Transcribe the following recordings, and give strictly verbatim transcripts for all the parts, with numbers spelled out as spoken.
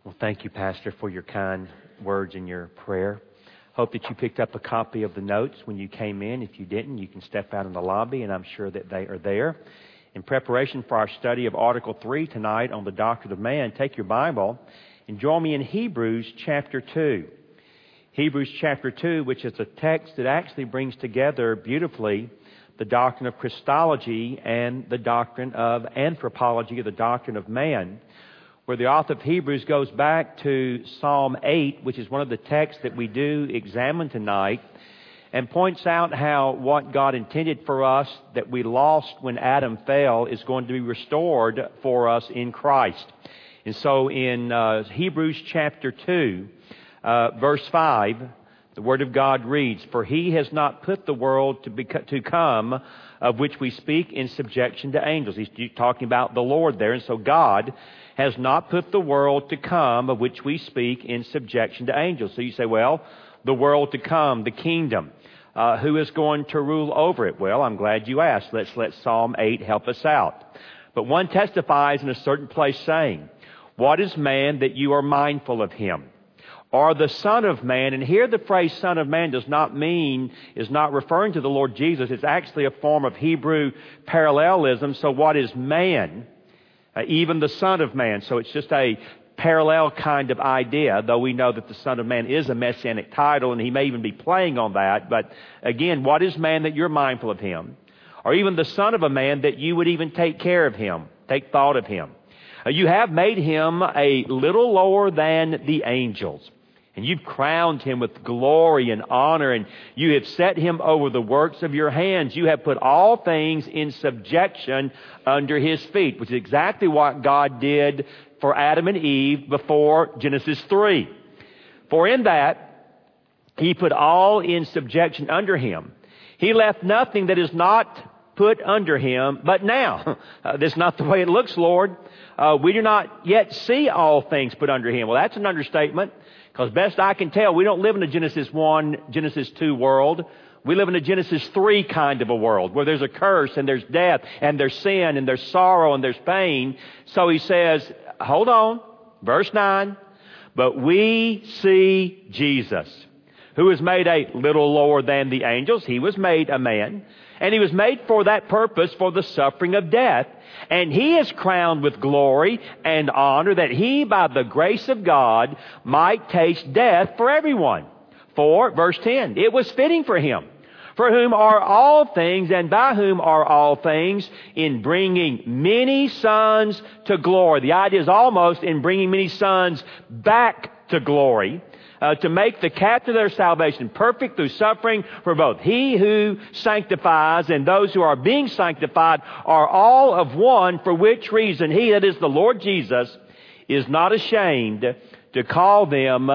Well, thank you, Pastor, for your kind words and your prayer. Hope that you picked up a copy of the notes when you came in. If you didn't, you can step out in the lobby, and I'm sure that they are there. In preparation for our study of Article three tonight on the doctrine of man, take your Bible and join me in Hebrews chapter two. Hebrews chapter two, which is a text that actually brings together beautifully the doctrine of Christology and the doctrine of anthropology, the doctrine of man, where the author of Hebrews goes back to Psalm eight, which is one of the texts that we do examine tonight, and points out how what God intended for us that we lost when Adam fell is going to be restored for us in Christ. And so in uh, Hebrews chapter two, uh, verse five, the Word of God reads, "For He has not put the world to, be, to come, of which we speak, in subjection to angels." He's talking about the Lord there. And so God has not put the world to come, of which we speak, in subjection to angels. So you say, well, the world to come, the kingdom, uh, who is going to rule over it? Well, I'm glad you asked. Let's let Psalm eight help us out. But one testifies in a certain place saying, "What is man that you are mindful of him? Or the Son of Man?" And here the phrase Son of Man does not mean, is not referring to the Lord Jesus. It's actually a form of Hebrew parallelism. So what is man? Uh, even the Son of Man. So it's just a parallel kind of idea, though we know that the Son of Man is a messianic title, and he may even be playing on that. But again, what is man that you're mindful of him? Or even the Son of a Man that you would even take care of him, take thought of him. Uh, you have made him a little lower than the angels, and you've crowned him with glory and honor, and you have set him over the works of your hands. You have put all things in subjection under his feet, which is exactly what God did for Adam and Eve before Genesis three. For in that, he put all in subjection under him. He left nothing that is not put under him. But now, uh, that's not the way it looks, Lord. Uh, we do not yet see all things put under him. Well, that's an understatement. Because best I can tell, we don't live in a Genesis one, Genesis two world. We live in a Genesis three kind of a world where there's a curse and there's death and there's sin and there's sorrow and there's pain. So he says, hold on, verse nine, "But we see Jesus, who was made a little lower than the angels." He was made a man, and he was made for that purpose, for the suffering of death. And he is crowned with glory and honor, that he, by the grace of God, might taste death for everyone. For, verse ten, "It was fitting for him, for whom are all things, and by whom are all things, in bringing many sons to glory." The idea is almost in bringing many sons back to glory. Uh, to make the captain of their salvation perfect through suffering for both he who sanctifies and those who are being sanctified are all of one, for which reason he, that is the Lord Jesus, is not ashamed to call them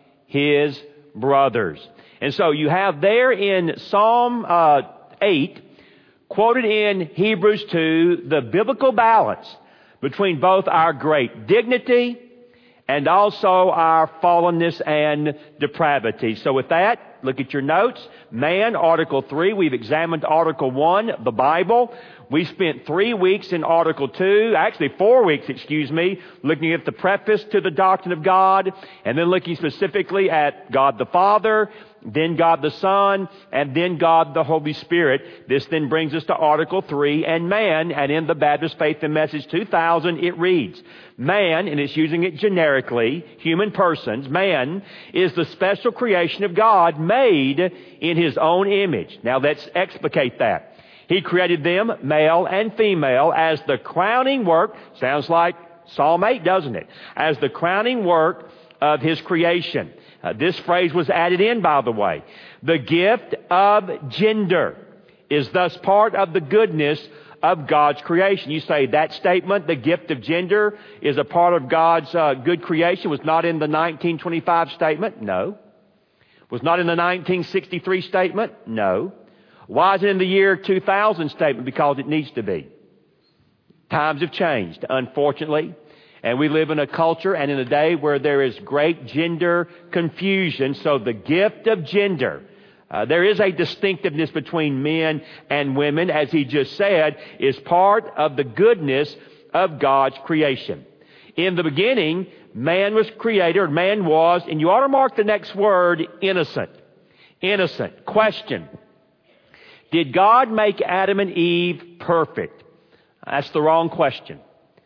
his brothers. And so you have there in Psalm uh, eight, quoted in Hebrews two, the biblical balance between both our great dignity and also our fallenness and depravity. So with that, look at your notes. Man, Article three. We've examined Article one, the Bible. We spent three weeks in Article two, actually four weeks, excuse me, looking at the preface to the doctrine of God, and then looking specifically at God the Father, then God the Son, and then God the Holy Spirit. This then brings us to Article three and man, and in the Baptist Faith and Message two thousand it reads, "Man," and it's using it generically, human persons, "man is the special creation of God made in His own image." Now let's explicate that. He created them, male and female, as the crowning work, sounds like Psalm eight, doesn't it? As the crowning work of His creation. Uh, this phrase was added in, by the way. The gift of gender is thus part of the goodness of God's creation. You say that statement, the gift of gender, is a part of God's uh, good creation, was not in the nineteen twenty-five statement? No. Was not in the nineteen sixty-three statement? No. Why is it in the year two thousand statement? Because it needs to be. Times have changed, unfortunately. And we live in a culture and in a day where there is great gender confusion. So the gift of gender, uh, there is a distinctiveness between men and women, as he just said, is part of the goodness of God's creation. In the beginning, man was created, or man was, and you ought to mark the next word, innocent. Innocent. Question. Did God make Adam and Eve perfect? That's the wrong question.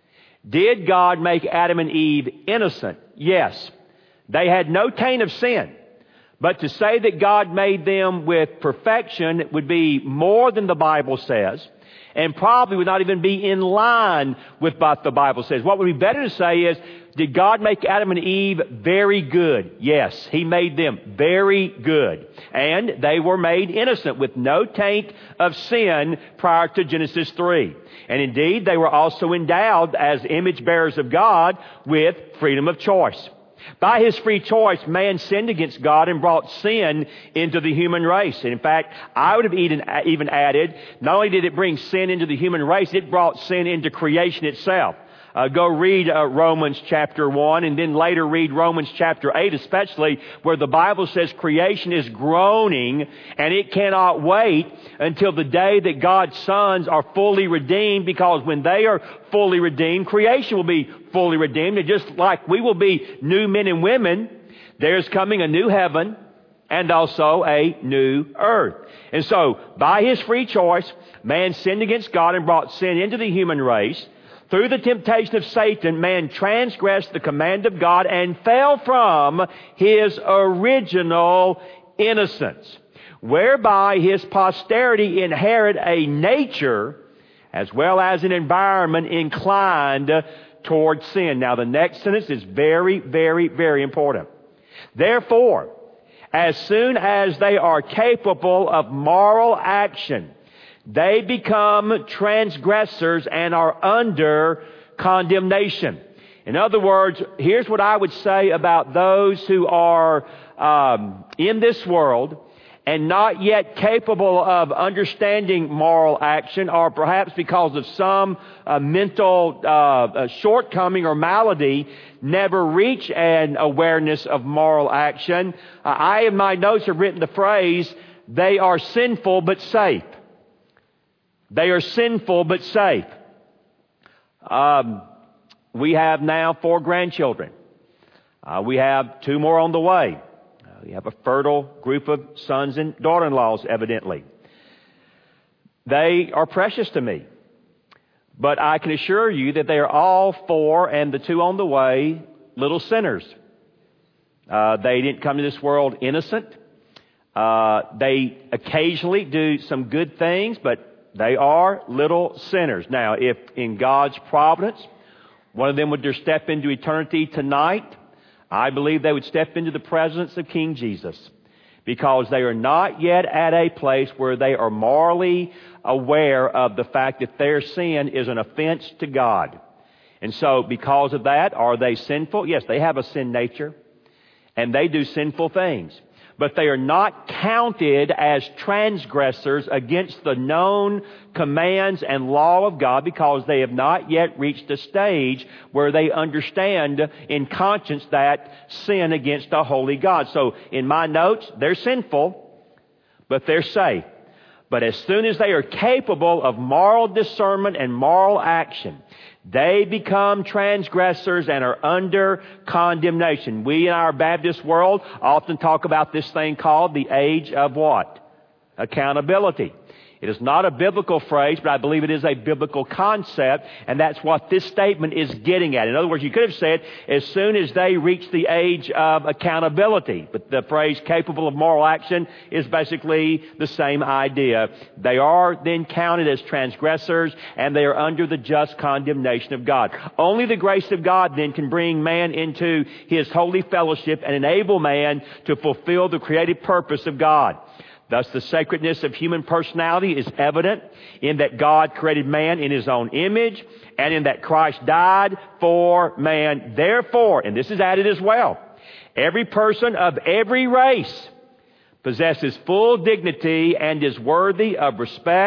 Did God make Adam and Eve innocent? Yes. They had no taint of sin. But to say that God made them with perfection would be more than the Bible says, and probably would not even be in line with what the Bible says. What would be better to say is, did God make Adam and Eve very good? Yes, He made them very good. And they were made innocent with no taint of sin prior to Genesis three. And indeed, they were also endowed as image bearers of God with freedom of choice. By his free choice, man sinned against God and brought sin into the human race. And in fact, I would have even, even added, not only did it bring sin into the human race, it brought sin into creation itself. Uh, go read uh, Romans chapter one, and then later read Romans chapter eight, especially where the Bible says creation is groaning and it cannot wait until the day that God's sons are fully redeemed, because when they are fully redeemed, creation will be fully redeemed. And just like we will be new men and women, there's coming a new heaven and also a new earth. And so, by his free choice, man sinned against God and brought sin into the human race. Through the temptation of Satan, man transgressed the command of God and fell from his original innocence, whereby his posterity inherit a nature as well as an environment inclined toward sin. Now, the next sentence is very, very, very important. Therefore, as soon as they are capable of moral action, they become transgressors and are under condemnation. In other words, here's what I would say about those who are um, in this world and not yet capable of understanding moral action, or perhaps because of some uh, mental uh, shortcoming or malady, never reach an awareness of moral action. Uh, I, in my notes, have written the phrase, they are sinful but safe. They are sinful but safe. Um, we have now four grandchildren. Uh, we have two more on the way. Uh, we have a fertile group of sons and daughter-in-laws, evidently. They are precious to me. But I can assure you that they are all four, and the two on the way, little sinners. Uh, they didn't come to this world innocent. Uh, they occasionally do some good things, but they are little sinners. Now, if in God's providence, one of them would just step into eternity tonight, I believe they would step into the presence of King Jesus, because they are not yet at a place where they are morally aware of the fact that their sin is an offense to God. And so, because of that, are they sinful? Yes, they have a sin nature, and they do sinful things. But they are not counted as transgressors against the known commands and law of God, because they have not yet reached a stage where they understand in conscience that sin against a holy God. So in my notes, they're sinful, but they're safe. But as soon as they are capable of moral discernment and moral action, they become transgressors and are under condemnation. We in our Baptist world often talk about this thing called the age of what? Accountability. It is not a biblical phrase, but I believe it is a biblical concept, and that's what this statement is getting at. In other words, you could have said, as soon as they reach the age of accountability. But the phrase capable of moral action is basically the same idea. They are then counted as transgressors, and they are under the just condemnation of God. Only the grace of God then can bring man into His holy fellowship and enable man to fulfill the creative purpose of God. Thus, the sacredness of human personality is evident in that God created man in His own image, and in that Christ died for man. Therefore, and this is added as well, every person of every race possesses full dignity and is worthy of respect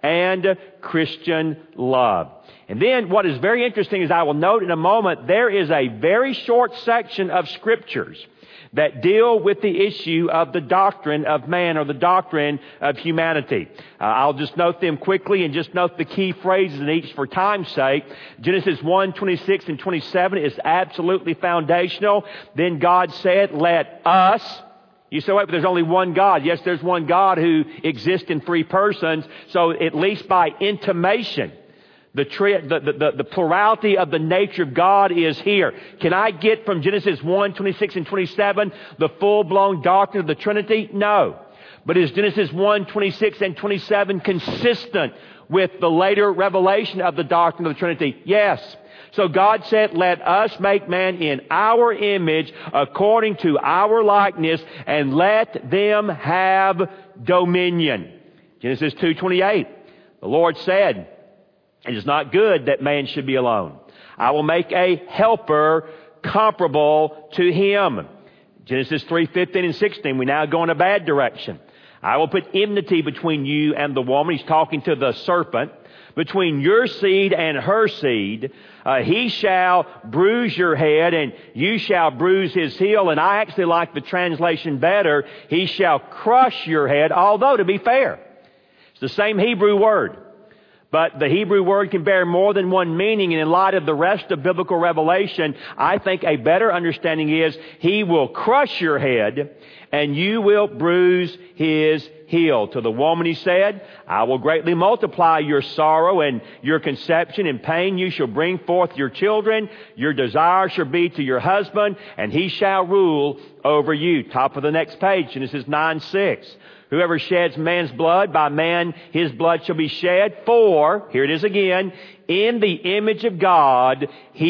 and Christian love. And then what is very interesting is I will note in a moment, there is a very short section of Scriptures that deal with the issue of the doctrine of man or the doctrine of humanity. Uh, I'll just note them quickly and just note the key phrases in each for time's sake. Genesis one, twenty-six and twenty-seven is absolutely foundational. Then God said, let us. You say, wait, but there's only one God. Yes, there's one God who exists in three persons. So at least by intimation, The, tri- the, the, the plurality of the nature of God is here. Can I get from Genesis one, twenty-six and twenty-seven the full-blown doctrine of the Trinity? No. But is Genesis one, twenty-six and twenty-seven consistent with the later revelation of the doctrine of the Trinity? Yes. So God said, let us make man in our image according to our likeness and let them have dominion. Genesis two twenty-eight. The Lord said, it is not good that man should be alone. I will make a helper comparable to him. Genesis three fifteen and sixteen. We now go in a bad direction. I will put enmity between you and the woman. He's talking to the serpent. Between your seed and her seed. Uh, he shall bruise your head and you shall bruise his heel. And I actually like the translation better. He shall crush your head. Although, to be fair, it's the same Hebrew word. But the Hebrew word can bear more than one meaning, and in light of the rest of biblical revelation, I think a better understanding is, He will crush your head, and you will bruise His heel. To the woman He said, I will greatly multiply your sorrow and your conception. In pain you shall bring forth your children. Your desire shall be to your husband, and he shall rule over you. Top of the next page, Genesis nine six. Whoever sheds man's blood, by man his blood shall be shed. For, here it is again, in the image of God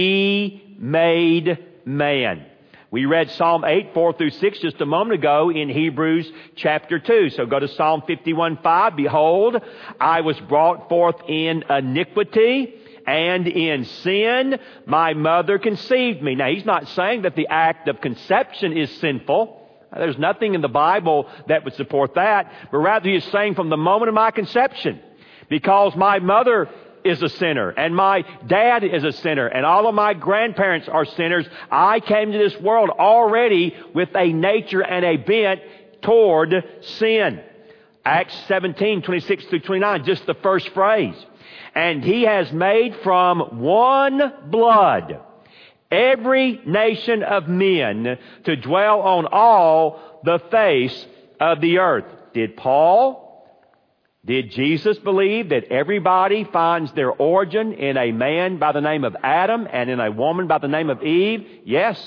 He made man. We read Psalm eight, four through six just a moment ago in Hebrews chapter two. So go to Psalm fifty-one five. Behold, I was brought forth in iniquity, and in sin my mother conceived me. Now, he's not saying that the act of conception is sinful. There's nothing in the Bible that would support that. But rather he is saying from the moment of my conception, because my mother is a sinner and my dad is a sinner and all of my grandparents are sinners, I came to this world already with a nature and a bent toward sin. Acts seventeen, twenty-six through twenty-nine, just the first phrase. And He has made from one blood every nation of men to dwell on all the face of the earth. Did Paul, did Jesus believe that everybody finds their origin in a man by the name of Adam and in a woman by the name of Eve? Yes,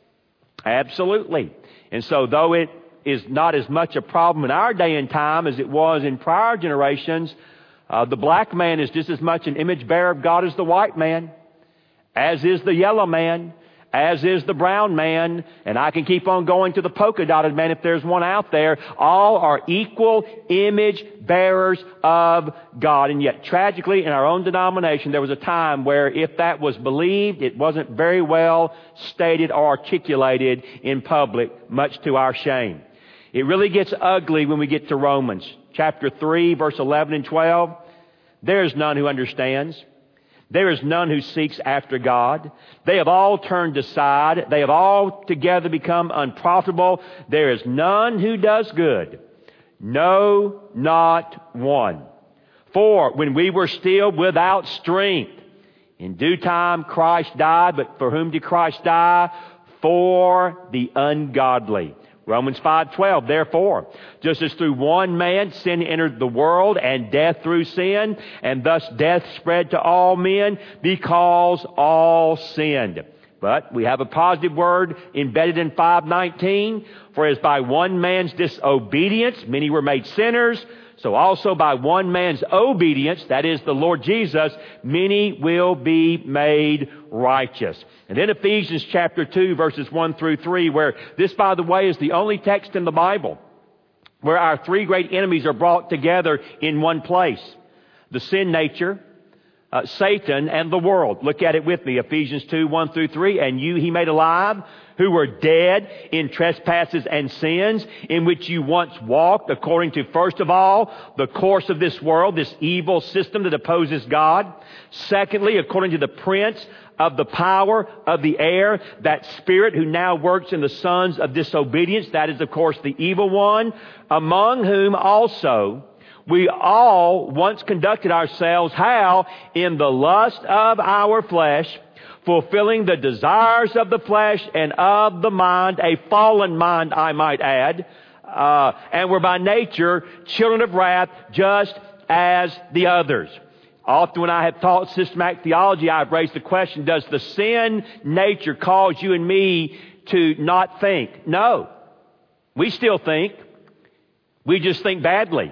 absolutely. And so though it is not as much a problem in our day and time as it was in prior generations, uh, the black man is just as much an image bearer of God as the white man, as is the yellow man, as is the brown man, and I can keep on going to the polka dotted man if there's one out there. All are equal image bearers of God. And yet, tragically, in our own denomination, there was a time where if that was believed, it wasn't very well stated or articulated in public, much to our shame. It really gets ugly when we get to Romans chapter three, verse eleven and twelve. There is none who understands. There is none who seeks after God. They have all turned aside. They have all together become unprofitable. There is none who does good. No, not one. For when we were still without strength, in due time Christ died. But for whom did Christ die? For the ungodly. Romans five twelve, therefore, just as through one man sin entered the world, and death through sin, and thus death spread to all men because all sinned. But we have a positive word embedded in five nineteen, for as by one man's disobedience many were made sinners, so also by one man's obedience, that is the Lord Jesus, many will be made righteous. And then Ephesians chapter two, verses one through three, where this, by the way, is the only text in the Bible where our three great enemies are brought together in one place. The sin nature, uh, Satan and the world. Look at it with me. Ephesians two, one through three. And you he made alive who were dead in trespasses and sins, in which you once walked according to, first of all, the course of this world, this evil system that opposes God. Secondly, according to the prince of the power of the air, that spirit who now works in the sons of disobedience. That is, of course, the evil one, among whom also we all once conducted ourselves, how? In the lust of our flesh, fulfilling the desires of the flesh and of the mind, a fallen mind, I might add, uh, and were by nature children of wrath, just as the others. Often when I have taught systematic theology, I've raised the question, does the sin nature cause you and me to not think? No. We still think. We just think badly.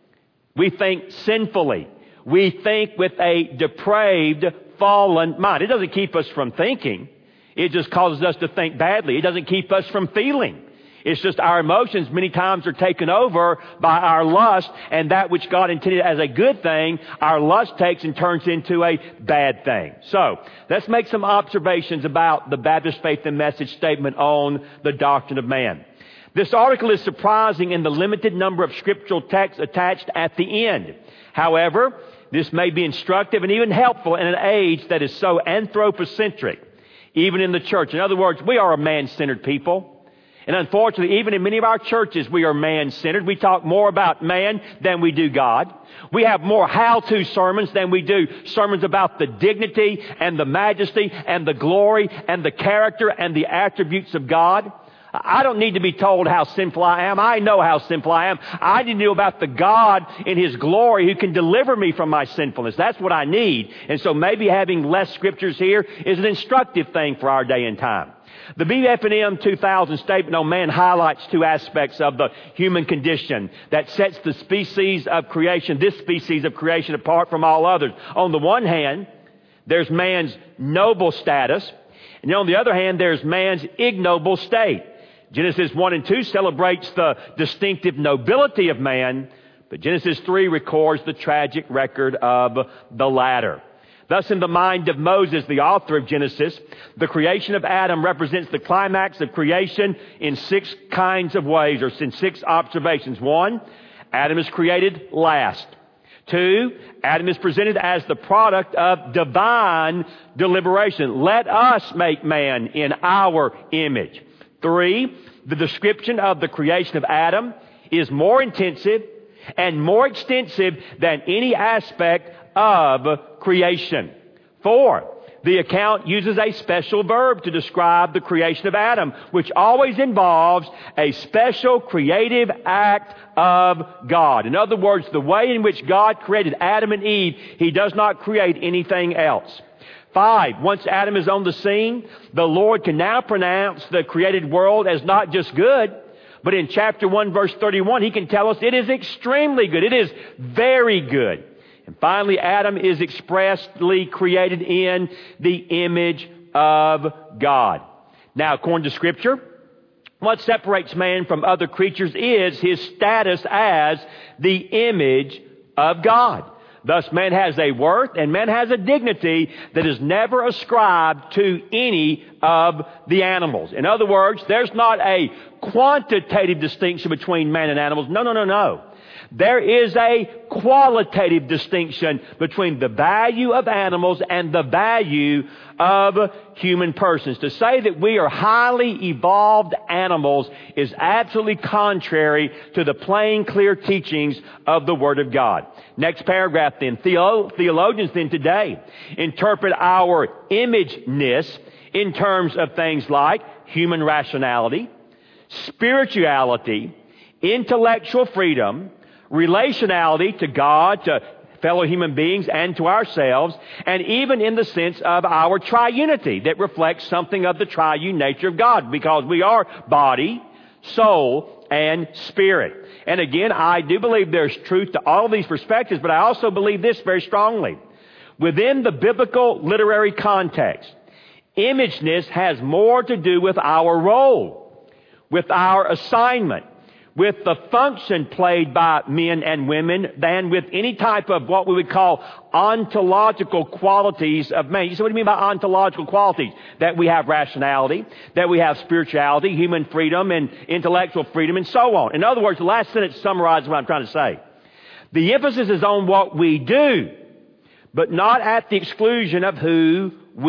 We think sinfully. We think with a depraved, fallen mind. It doesn't keep us from thinking. It just causes us to think badly. It doesn't keep us from feeling. It's just our emotions many times are taken over by our lust, and that which God intended as a good thing, our lust takes and turns into a bad thing. So, let's make some observations about the Baptist Faith and Message statement on the doctrine of man. This article is surprising in the limited number of scriptural texts attached at the end. However, this may be instructive and even helpful in an age that is so anthropocentric, even in the church. In other words, we are a man-centered people. And unfortunately, even in many of our churches, we are man-centered. We talk more about man than we do God. We have more how-to sermons than we do sermons about the dignity and the majesty and the glory and the character and the attributes of God. I don't need to be told how sinful I am. I know how sinful I am. I need to know about the God in His glory who can deliver me from my sinfulness. That's what I need. And so maybe having less scriptures here is an instructive thing for our day and time. The B F and M two thousand statement on man highlights two aspects of the human condition that sets the species of creation, this species of creation, apart from all others. On the one hand, there's man's noble status, and on the other hand, there's man's ignoble state. Genesis one and two celebrates the distinctive nobility of man, but Genesis three records the tragic record of the latter. Thus, in the mind of Moses, the author of Genesis, the creation of Adam represents the climax of creation in six kinds of ways, or in six observations. One, Adam is created last. Two, Adam is presented as the product of divine deliberation. Let us make man in our image. Three, the description of the creation of Adam is more intensive and more extensive than any aspect of creation. Four, the account uses a special verb to describe the creation of Adam, which always involves a special creative act of God. In other words, the way in which God created Adam and Eve, He does not create anything else. Five, once Adam is on the scene, the Lord can now pronounce the created world as not just good, but in chapter one, verse thirty-one, He can tell us it is extremely good. It is very good. And finally, Adam is expressly created in the image of God. Now, according to Scripture, what separates man from other creatures is his status as the image of God. Thus, man has a worth and man has a dignity that is never ascribed to any of the animals. In other words, there's not a quantitative distinction between man and animals. No, no, no, no. There is a qualitative distinction between the value of animals and the value of human persons. To say that we are highly evolved animals is absolutely contrary to the plain, clear teachings of the Word of God. Next paragraph then. Theolo- theologians then today interpret our imageness in terms of things like human rationality, spirituality, intellectual freedom, relationality to God, to fellow human beings, and to ourselves, and even in the sense of our triunity that reflects something of the triune nature of God, because we are body, soul, and spirit. And again, I do believe there's truth to all of these perspectives, but I also believe this very strongly. Within the biblical literary context, imageness has more to do with our role, with our assignment, with the function played by men and women than with any type of what we would call ontological qualities of man. You say, what do you mean by ontological qualities? That we have rationality, that we have spirituality, human freedom, and intellectual freedom, and so on. In other words, the last sentence summarizes what I'm trying to say. The emphasis is on what we do, but not at the exclusion of who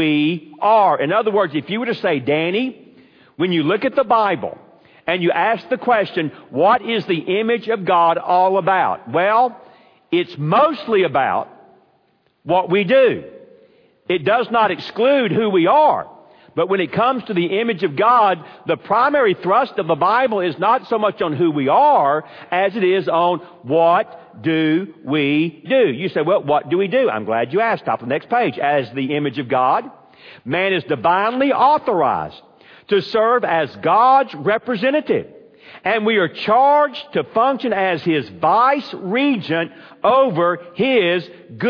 we are. In other words, if you were to say, Danny, when you look at the Bible and you ask the question, what is the image of God all about? Well, it's mostly about what we do. It does not exclude who we are. But when it comes to the image of God, the primary thrust of the Bible is not so much on who we are as it is on what do we do. You say, well, what do we do? I'm glad you asked. Top of the next page. As the image of God, man is divinely authorized to serve as God's representative. And we are charged to function as His vice regent over His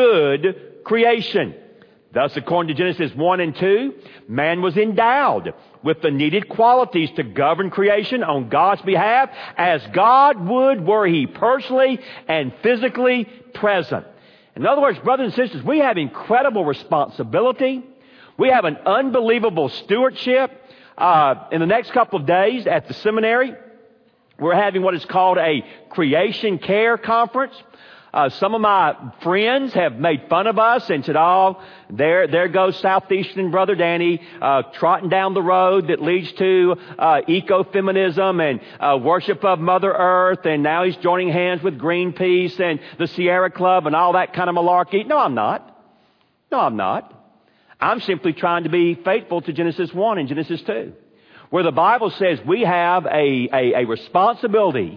good creation. Thus, according to Genesis one and two, man was endowed with the needed qualities to govern creation on God's behalf as God would were He personally and physically present. In other words, brothers and sisters, we have incredible responsibility. We have an unbelievable stewardship. Uh, in the next couple of days at the seminary, we're having what is called a Creation Care Conference. Uh, some of my friends have made fun of us and said, oh, there, there goes Southeastern Brother Danny, uh, trotting down the road that leads to, uh, ecofeminism and, uh, worship of Mother Earth. And now he's joining hands with Greenpeace and the Sierra Club and all that kind of malarkey. No, I'm not. No, I'm not. I'm simply trying to be faithful to Genesis one and Genesis two, where the Bible says we have a, a, a responsibility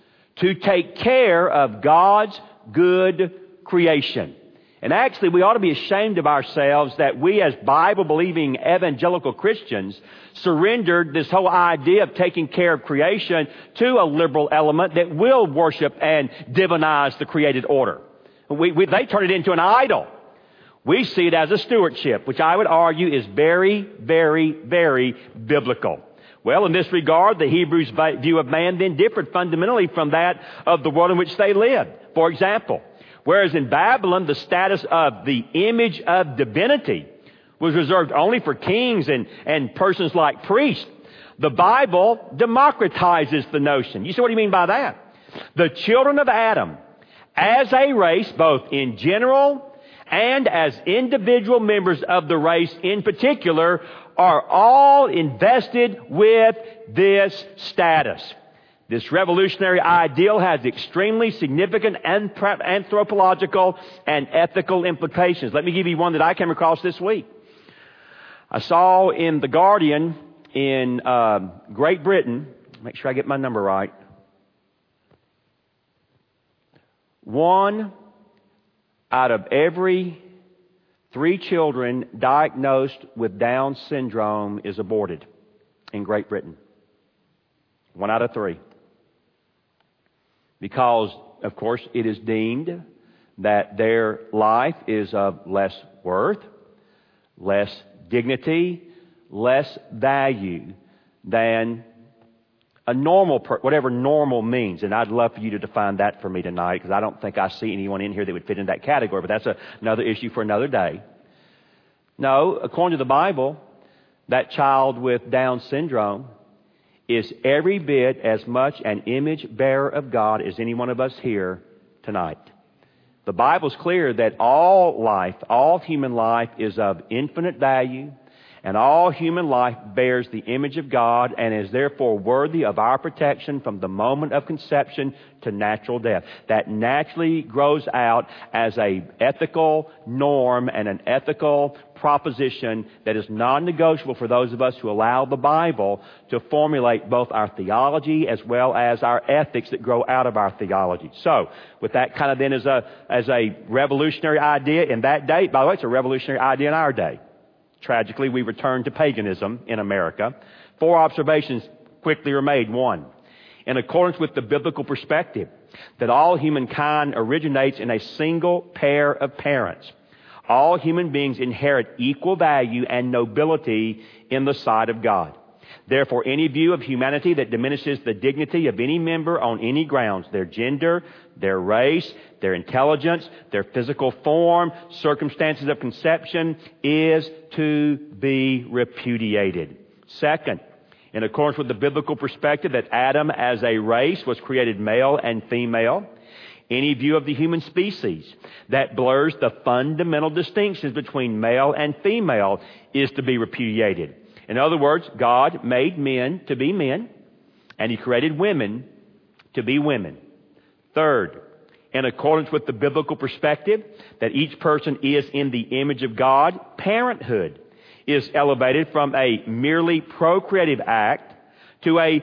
to take care of God's good creation. And actually, we ought to be ashamed of ourselves that we as Bible-believing evangelical Christians surrendered this whole idea of taking care of creation to a liberal element that will worship and divinize the created order. We, we, they turn it into an idol. We see it as a stewardship, which I would argue is very, very, very biblical. Well, in this regard, the Hebrews' view of man then differed fundamentally from that of the world in which they lived. For example, whereas in Babylon, the status of the image of divinity was reserved only for kings and, and persons like priests, the Bible democratizes the notion. You say, what do you mean by that? The children of Adam, as a race, both in general and as individual members of the race in particular, are all invested with this status. This revolutionary ideal has extremely significant anthropological and ethical implications. Let me give you one that I came across this week. I saw in The Guardian in uh, Great Britain, make sure I get my number right, one out of every three children diagnosed with Down syndrome is aborted in Great Britain. One out of three. Because, of course, it is deemed that their life is of less worth, less dignity, less value than a normal, per- whatever normal means. And I'd love for you to define that for me tonight, because I don't think I see anyone in here that would fit in that category, but that's a, another issue for another day. No, according to the Bible, that child with Down syndrome is every bit as much an image bearer of God as any one of us here tonight. The Bible's clear that all life, all human life is of infinite value, and all human life bears the image of God and is therefore worthy of our protection from the moment of conception to natural death. That naturally grows out as a ethical norm and an ethical proposition that is non-negotiable for those of us who allow the Bible to formulate both our theology as well as our ethics that grow out of our theology. So, with that kind of then as a, as a revolutionary idea in that day, by the way, it's a revolutionary idea in our day. Tragically, we returned to paganism in America. Four observations quickly are made. One, in accordance with the biblical perspective, that all humankind originates in a single pair of parents. All human beings inherit equal value and nobility in the sight of God. Therefore, any view of humanity that diminishes the dignity of any member on any grounds, their gender, their race, their intelligence, their physical form, circumstances of conception, is to be repudiated. Second, in accordance with the biblical perspective that Adam as a race was created male and female, any view of the human species that blurs the fundamental distinctions between male and female is to be repudiated. In other words, God made men to be men, and He created women to be women. Third, in accordance with the biblical perspective that each person is in the image of God, parenthood is elevated from a merely procreative act to a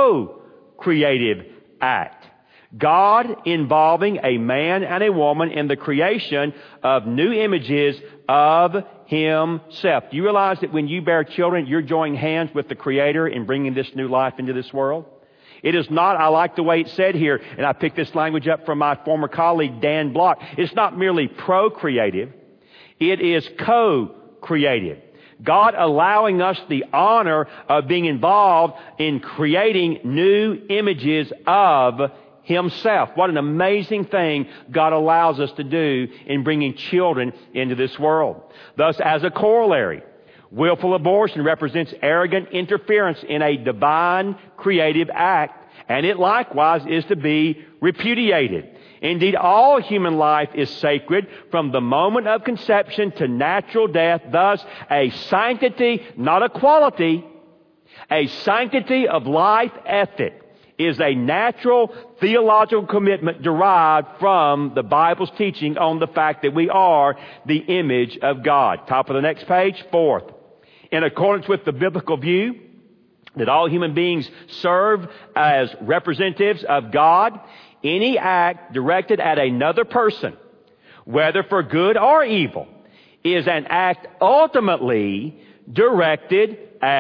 co-creative act. God involving a man and a woman in the creation of new images of Himself. Do you realize that when you bear children, you're joining hands with the Creator in bringing this new life into this world? It is not, I like the way it's said here, and I picked this language up from my former colleague, Dan Block. It's not merely procreative. It is co-creative. God allowing us the honor of being involved in creating new images of Himself. What an amazing thing God allows us to do in bringing children into this world. Thus, as a corollary, willful abortion represents arrogant interference in a divine creative act, and it likewise is to be repudiated. Indeed, all human life is sacred from the moment of conception to natural death, thus a sanctity, not a quality, a sanctity of life ethic is a natural theological commitment derived from the Bible's teaching on the fact that we are the image of God. Top of the next page, fourth. In accordance with the biblical view that all human beings serve as representatives of God, any act directed at another person, whether for good or evil, is an act ultimately directed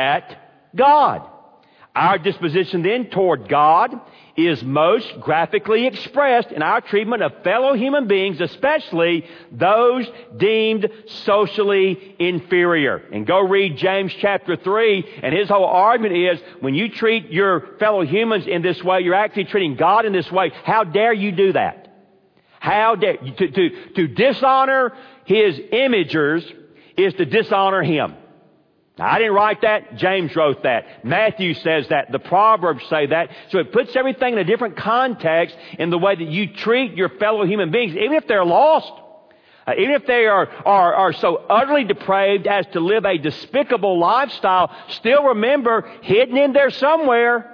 at God. Our disposition then toward God is most graphically expressed in our treatment of fellow human beings, especially those deemed socially inferior. And go read James chapter three, and his whole argument is when you treat your fellow humans in this way, you're actually treating God in this way. How dare you do that? How dare you? To, to, to dishonor His imagers is to dishonor Him. Now, I didn't write that. James wrote that. Matthew says that. The Proverbs say that. So it puts everything in a different context in the way that you treat your fellow human beings, even if they're lost, uh, even if they are, are, are so utterly depraved as to live a despicable lifestyle. Still remember, hidden in there somewhere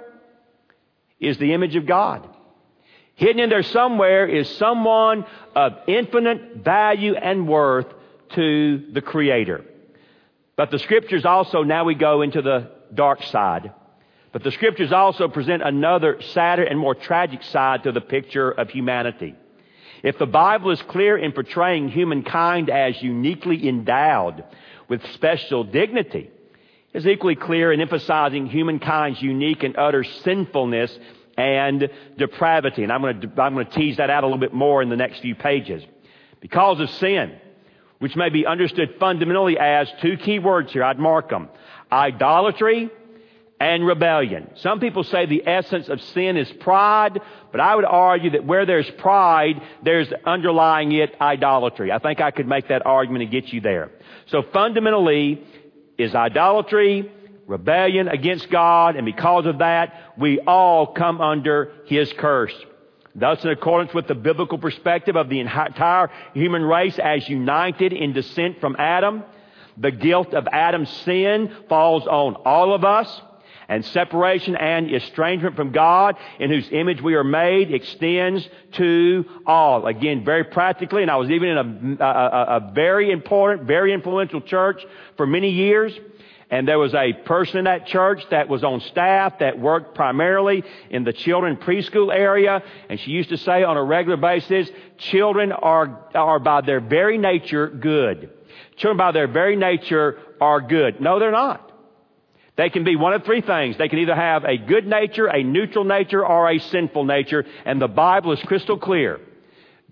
is the image of God. Hidden in there somewhere is someone of infinite value and worth to the Creator. But the Scriptures also, now we go into the dark side. But the Scriptures also present another sadder and more tragic side to the picture of humanity. If the Bible is clear in portraying humankind as uniquely endowed with special dignity, it's equally clear in emphasizing humankind's unique and utter sinfulness and depravity. And I'm going to, I'm going to tease that out a little bit more in the next few pages. Because of sin, which may be understood fundamentally as two key words here. I'd mark them. Idolatry and rebellion. Some people say the essence of sin is pride, but I would argue that where there's pride, there's underlying it idolatry. I think I could make that argument and get you there. So fundamentally is idolatry, rebellion against God, and because of that, we all come under His curse. Thus, in accordance with the biblical perspective of the entire human race as united in descent from Adam, the guilt of Adam's sin falls on all of us, and separation and estrangement from God, in whose image we are made, extends to all. Again, very practically, and I was even in a, a, a very important, very influential church for many years. And there was a person in that church that was on staff that worked primarily in the children preschool area. And she used to say on a regular basis, children are, are by their very nature good. Children by their very nature are good. No, they're not. They can be one of three things. They can either have a good nature, a neutral nature, or a sinful nature. And the Bible is crystal clear.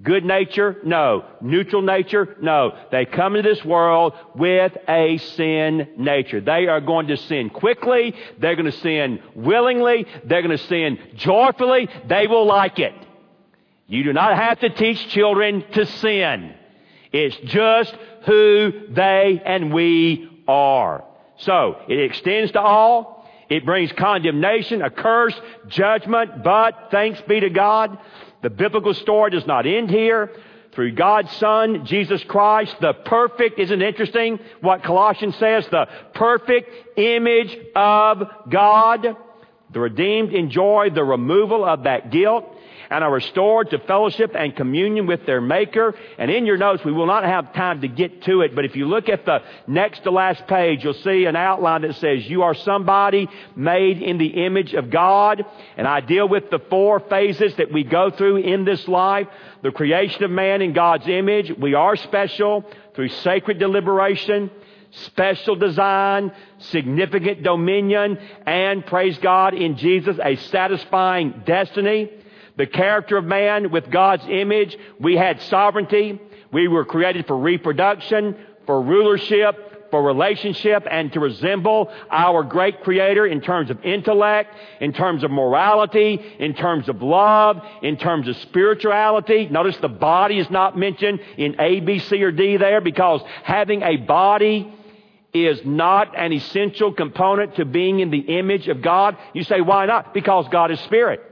Good nature? No. Neutral nature? No. They come into this world with a sin nature. They are going to sin quickly. They're going to sin willingly. They're going to sin joyfully. They will like it. You do not have to teach children to sin. It's just who they and we are. So, it extends to all. It brings condemnation, a curse, judgment, but thanks be to God, the biblical story does not end here. Through God's Son, Jesus Christ, the perfect, isn't it interesting what Colossians says? The perfect image of God. The redeemed enjoy the removal of that guilt and are restored to fellowship and communion with their Maker. And in your notes, we will not have time to get to it, but if you look at the next to last page, you'll see an outline that says, you are somebody made in the image of God. And I deal with the four phases that we go through in this life. The creation of man in God's image. We are special through sacred deliberation, special design, significant dominion, and, praise God, in Jesus, a satisfying destiny. The character of man with God's image, we had sovereignty. We were created for reproduction, for rulership, for relationship, and to resemble our great Creator in terms of intellect, in terms of morality, in terms of love, in terms of spirituality. Notice the body is not mentioned in A, B, C, or D there, because having a body is not an essential component to being in the image of God. You say, why not? Because God is spirit.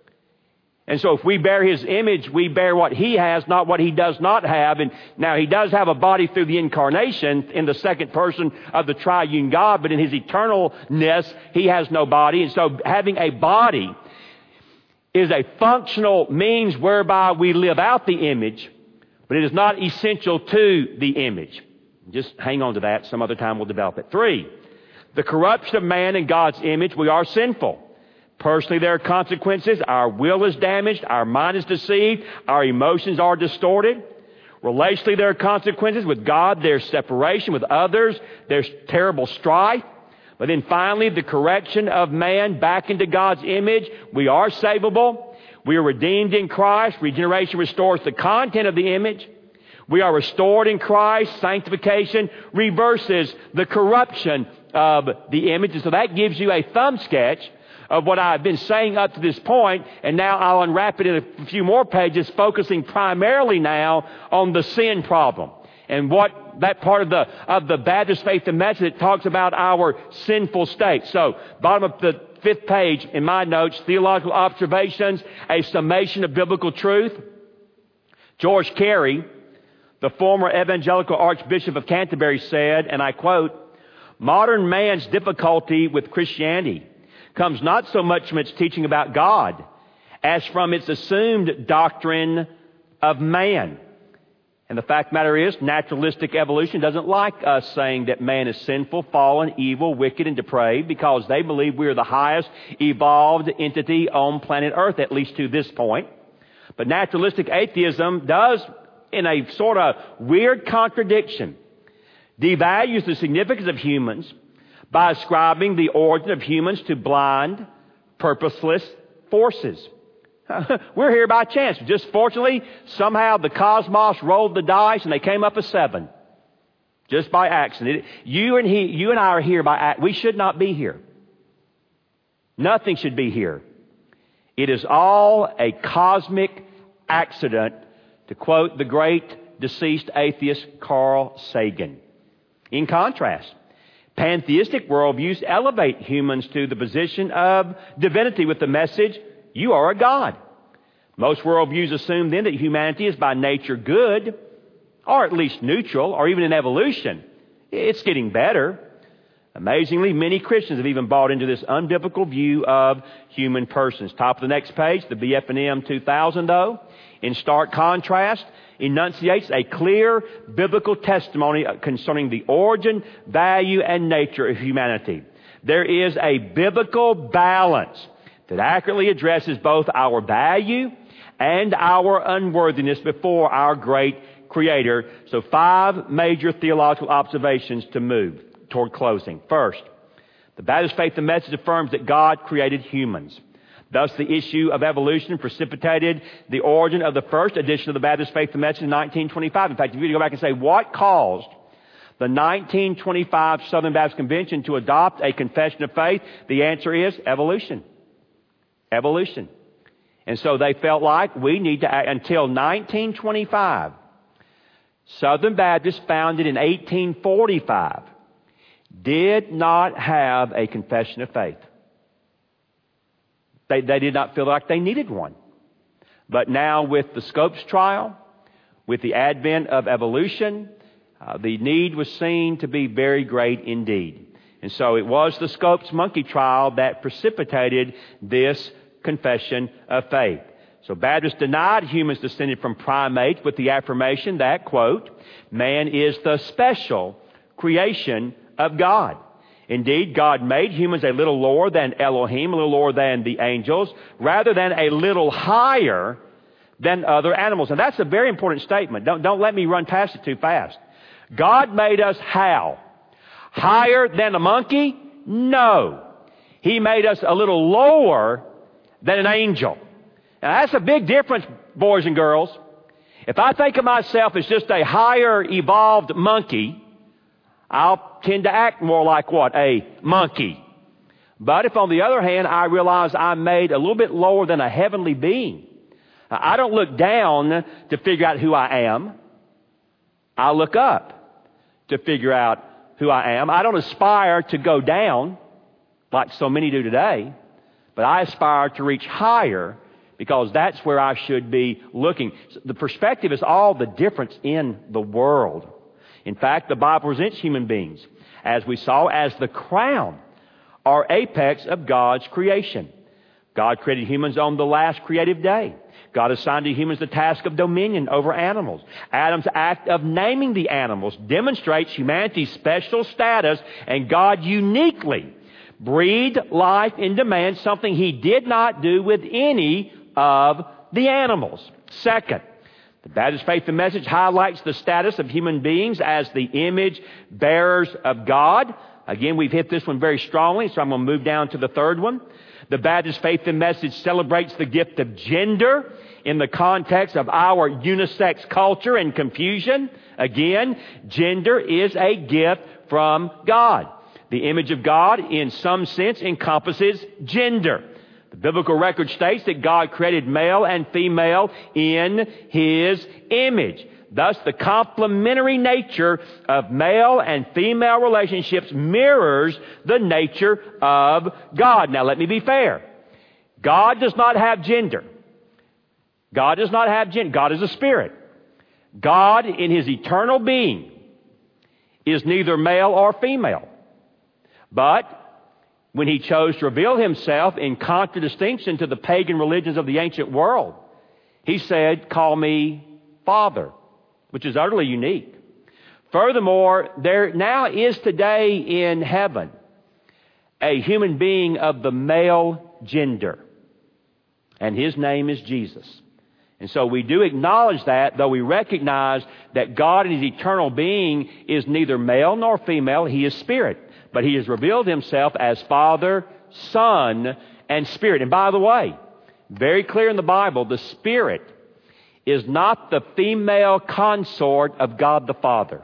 And so if we bear His image, we bear what He has, not what He does not have. And now He does have a body through the incarnation in the second person of the triune God, but in His eternalness, He has no body. And so having a body is a functional means whereby we live out the image, but it is not essential to the image. Just hang on to that. Some other time we'll develop it. Three, the corruption of man in God's image. We are sinful. Personally, there are consequences. Our will is damaged. Our mind is deceived. Our emotions are distorted. Relationally, there are consequences. With God, there's separation. With others, there's terrible strife. But then finally, the correction of man back into God's image. We are savable. We are redeemed in Christ. Regeneration restores the content of the image. We are restored in Christ. Sanctification reverses the corruption of the image. And so that gives you a thumb sketch of what I've been saying up to this point, and now I'll unwrap it in a few more pages, focusing primarily now on the sin problem and what that part of the of the Baptist faith and message that talks about our sinful state. So, bottom of the fifth page in my notes, theological observations, a summation of biblical truth. George Carey, the former evangelical Archbishop of Canterbury, said, and I quote, "Modern man's difficulty with Christianity comes not so much from its teaching about God as from its assumed doctrine of man." And the fact of the matter is, naturalistic evolution doesn't like us saying that man is sinful, fallen, evil, wicked, and depraved, because they believe we are the highest evolved entity on planet Earth, at least to this point. But naturalistic atheism does, in a sort of weird contradiction, devalues the significance of humans by ascribing the origin of humans to blind, purposeless forces. We're here by chance. Just fortunately, somehow the cosmos rolled the dice and they came up a seven. Just by accident. You and he, you and I are here by accident. We should not be here. Nothing should be here. It is all a cosmic accident, to quote the great deceased atheist Carl Sagan. In contrast, pantheistic worldviews elevate humans to the position of divinity with the message, you are a God. Most worldviews assume then that humanity is by nature good, or at least neutral, or even in evolution. It's getting better. Amazingly, many Christians have even bought into this unbiblical view of human persons. Top of the next page, the B F N M two thousand, though, in stark contrast, enunciates a clear biblical testimony concerning the origin, value, and nature of humanity. There is a biblical balance that accurately addresses both our value and our unworthiness before our great Creator. So five major theological observations to move toward closing. First, the Baptist faith and message affirms that God created humans. Thus, the issue of evolution precipitated the origin of the first edition of the Baptist Faith and Message in nineteen twenty-five. In fact, if you go back and say, what caused the nineteen twenty-five Southern Baptist Convention to adopt a confession of faith, the answer is evolution. Evolution. And so they felt like we need to, until nineteen twenty-five, Southern Baptists, founded in eighteen forty-five, did not have a confession of faith. They, they did not feel like they needed one. But now with the Scopes trial, with the advent of evolution, uh, the need was seen to be very great indeed. And so it was the Scopes monkey trial that precipitated this confession of faith. So Baptists denied humans descended from primates with the affirmation that, quote, man is the special creation of God. Indeed, God made humans a little lower than Elohim, a little lower than the angels, rather than a little higher than other animals. And that's a very important statement. Don't, don't let me run past it too fast. God made us how? Higher than a monkey? No. He made us a little lower than an angel. Now that's a big difference, boys and girls. If I think of myself as just a higher evolved monkey, I'll tend to act more like what? A monkey. But if on the other hand, I realize I'm made a little bit lower than a heavenly being, I don't look down to figure out who I am. I look up to figure out who I am. I don't aspire to go down like so many do today, but I aspire to reach higher because that's where I should be looking. The perspective is all the difference in the world. In fact, the Bible presents human beings, as we saw, as the crown or apex of God's creation. God created humans on the last creative day. God assigned to humans the task of dominion over animals. Adam's act of naming the animals demonstrates humanity's special status, and God uniquely breathed life into man, something He did not do with any of the animals. Second, the Baptist Faith and Message highlights the status of human beings as the image bearers of God. Again, we've hit this one very strongly, so I'm going to move down to the third one. The Baptist Faith and Message celebrates the gift of gender in the context of our unisex culture and confusion. Again, gender is a gift from God. The image of God, in some sense, encompasses gender. The biblical record states that God created male and female in His image. Thus, the complementary nature of male and female relationships mirrors the nature of God. Now, let me be fair. God does not have gender. God does not have gender. God is a spirit. God, in His eternal being, is neither male or female. But when He chose to reveal Himself in contradistinction to the pagan religions of the ancient world, He said, call me Father, which is utterly unique. Furthermore, there now is today in heaven a human being of the male gender, and His name is Jesus. And so we do acknowledge that, though we recognize that God in His eternal being is neither male nor female. He is spirit. But He has revealed Himself as Father, Son, and Spirit. And by the way, very clear in the Bible, the Spirit is not the female consort of God the Father.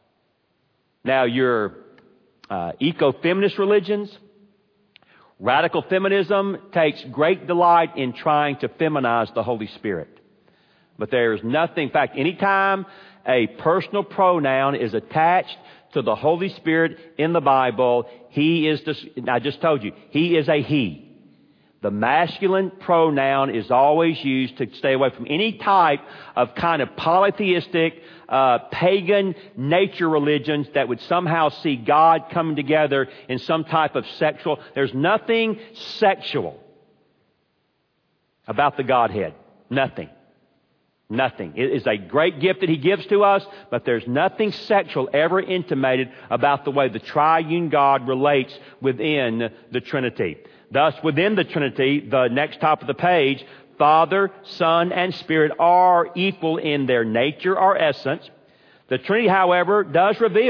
Now, your uh, eco-feminist religions, radical feminism takes great delight in trying to feminize the Holy Spirit. But there is nothing, in fact, anytime a personal pronoun is attached to the Holy Spirit in the Bible, He is, the, I just told you, He is a He. The masculine pronoun is always used to stay away from any type of kind of polytheistic, uh, pagan nature religions that would somehow see God coming together in some type of sexual. There's nothing sexual about the Godhead. Nothing. Nothing. It is a great gift that He gives to us, but there's nothing sexual ever intimated about the way the triune God relates within the Trinity. Thus, within the Trinity, the next top of the page, Father, Son, and Spirit are equal in their nature or essence. The Trinity, however, does reveal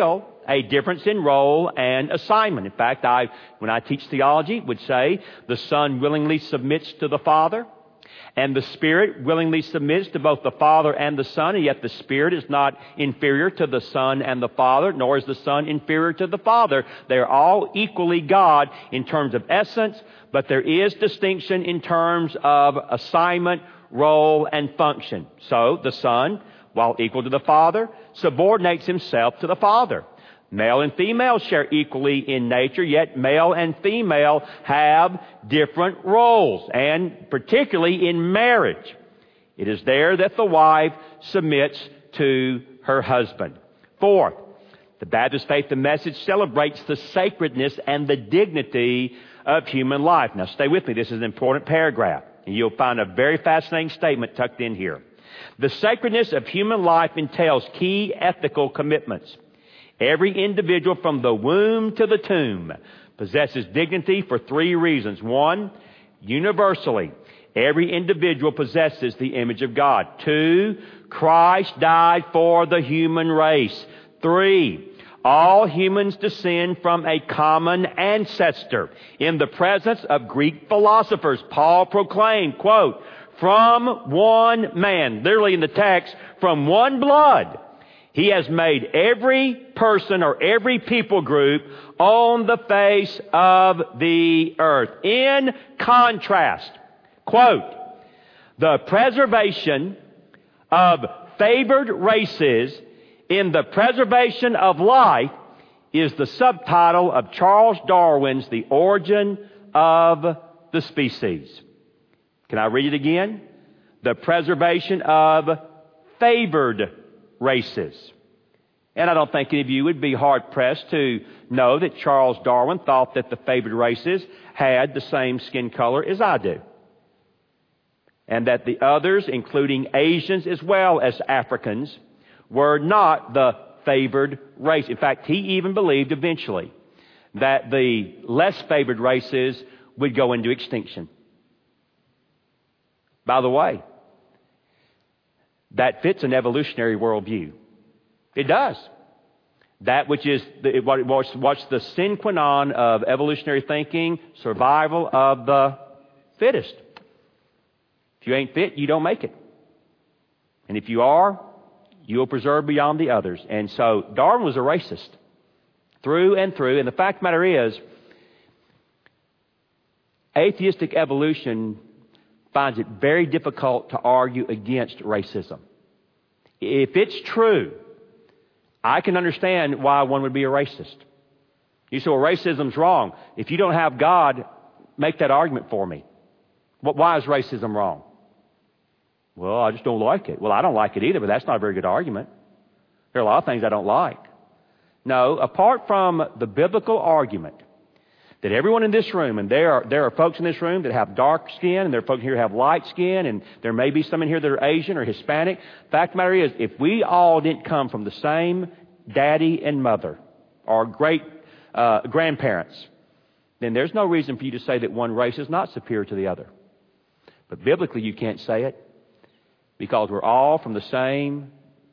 a difference in role and assignment. In fact, I, when I teach theology, would say the Son willingly submits to the Father, and the Spirit willingly submits to both the Father and the Son, and yet the Spirit is not inferior to the Son and the Father, nor is the Son inferior to the Father. They are all equally God in terms of essence, but there is distinction in terms of assignment, role, and function. So the Son, while equal to the Father, subordinates himself to the Father. Male and female share equally in nature, yet male and female have different roles, and particularly in marriage. It is there that the wife submits to her husband. Fourth, the Baptist Faith and Message celebrates the sacredness and the dignity of human life. Now stay with me, this is an important paragraph, and you'll find a very fascinating statement tucked in here. The sacredness of human life entails key ethical commitments. Every individual from the womb to the tomb possesses dignity for three reasons. One, universally, every individual possesses the image of God. Two, Christ died for the human race. Three, all humans descend from a common ancestor. In the presence of Greek philosophers, Paul proclaimed, quote, from one man, literally in the text, from one blood, He has made every person or every people group on the face of the earth. In contrast, quote, the preservation of favored races in the preservation of life is the subtitle of Charles Darwin's The Origin of the Species. Can I read it again? The preservation of favored races. And I don't think any of you would be hard-pressed to know that Charles Darwin thought that the favored races had the same skin color as I do. And that the others, including Asians as well as Africans, were not the favored race. In fact, he even believed eventually that the less favored races would go into extinction. By the way, that fits an evolutionary worldview. It does. That which is the, what's, what's the sine qua non of evolutionary thinking, survival of the fittest. If you ain't fit, you don't make it. And if you are, you'll preserve beyond the others. And so Darwin was a racist through and through. And the fact of the matter is, atheistic evolution finds it very difficult to argue against racism. If it's true, I can understand why one would be a racist. You say, well, racism's wrong. If you don't have God, make that argument for me. Why is racism wrong? Well, I just don't like it. Well, I don't like it either, but that's not a very good argument. There are a lot of things I don't like. No, apart from the biblical argument that everyone in this room, and there are, there are folks in this room that have dark skin, and there are folks here who have light skin, and there may be some in here that are Asian or Hispanic. The fact of the matter is, if we all didn't come from the same daddy and mother, or great uh, grandparents, then there's no reason for you to say that one race is not superior to the other. But biblically, you can't say it, because we're all from the same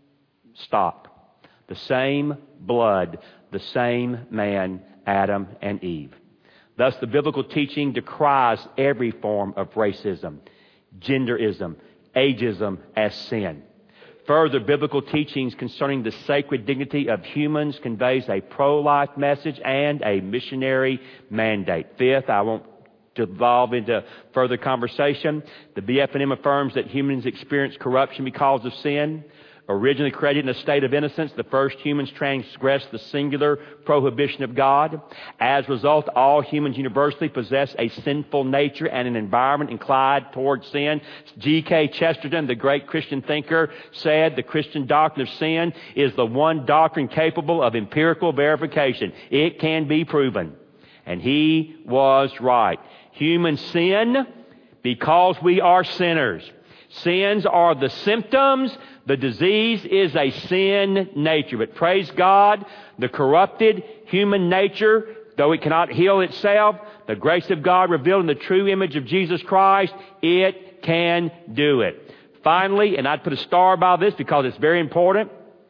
stock, the same blood, the same man, Adam and Eve. Thus, the biblical teaching decries every form of racism, genderism, ageism as sin. Further, biblical teachings concerning the sacred dignity of humans conveys a pro-life message and a missionary mandate. Fifth, I won't devolve into further conversation. The B F and M affirms that humans experience corruption because of sin. Originally created in a state of innocence, the first humans transgressed the singular prohibition of God. As a result, all humans universally possess a sinful nature and an environment inclined towards sin. G K Chesterton, the great Christian thinker, said the Christian doctrine of sin is the one doctrine capable of empirical verification. It can be proven. And he was right. Humans sin because we are sinners. Sins are the symptoms. The disease is a sin nature. But praise God, the corrupted human nature, though it cannot heal itself, the grace of God revealed in the true image of Jesus Christ, it can do it. Finally, and I'd put a star by this because it's very important,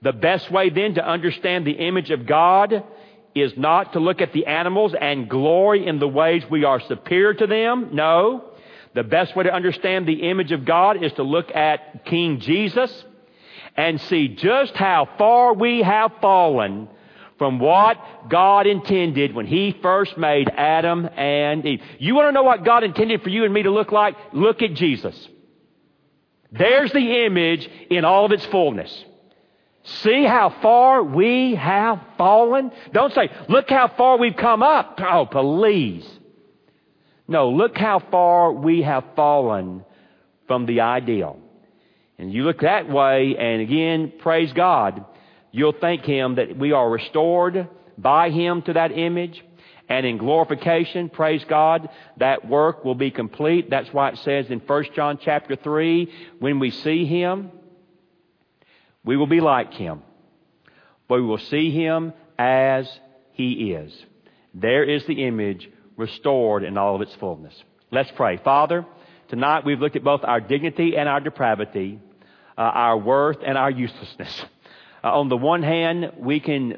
The best way then to understand the image of God is not to look at the animals and glory in the ways we are superior to them. No. The best way to understand the image of God is to look at King Jesus and see just how far we have fallen from what God intended when He first made Adam and Eve. You want to know what God intended for you and me to look like? Look at Jesus. There's the image in all of its fullness. See how far we have fallen? Don't say, look how far we've come up. Oh, please. No, look how far we have fallen from the ideal. And you look that way, and again, praise God, you'll thank Him that we are restored by Him to that image. And in glorification, praise God, that work will be complete. That's why it says in First John chapter three, when we see Him, we will be like Him. But we will see Him as He is. There is the image restored in all of its fullness. Let's pray. Father, tonight we've looked at both our dignity and our depravity, uh, our worth and our uselessness. Uh, on the one hand, we can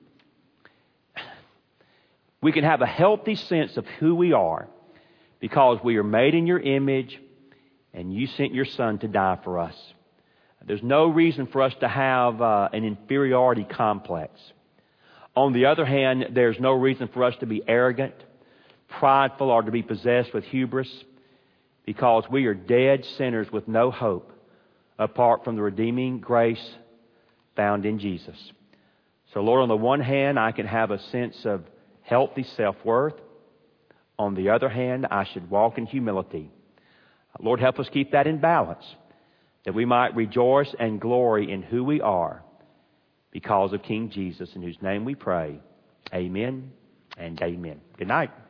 we can have a healthy sense of who we are because we are made in your image and you sent your Son to die for us. There's no reason for us to have uh, an inferiority complex. On the other hand, there's no reason for us to be arrogant, prideful, or to be possessed with hubris because we are dead sinners with no hope apart from the redeeming grace found in Jesus. So, Lord, on the one hand, I can have a sense of healthy self-worth. On the other hand, I should walk in humility. Lord, help us keep that in balance, that we might rejoice and glory in who we are because of King Jesus, in whose name we pray. Amen and amen. Good night.